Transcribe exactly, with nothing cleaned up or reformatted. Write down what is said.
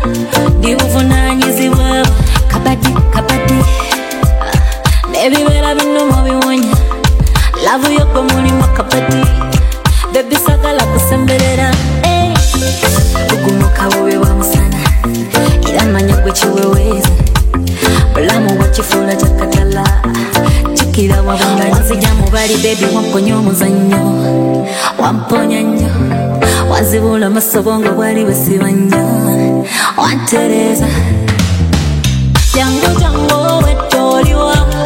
ndibuvunanyizibwa kabadi kabadi nebibera bino mubiwonya lavu yokwe mulimu kabadi baby sagala kusemberera ugumuka wowe wa musana iramanya gwe kiweweza bulamu wakifula jakatala chikira wabanga nzija mubali baby wamponya omuzannyo wamponya nnyo wazibula masobongo bwali bwesiba nnyo wantereza jangu jangu wetoliwa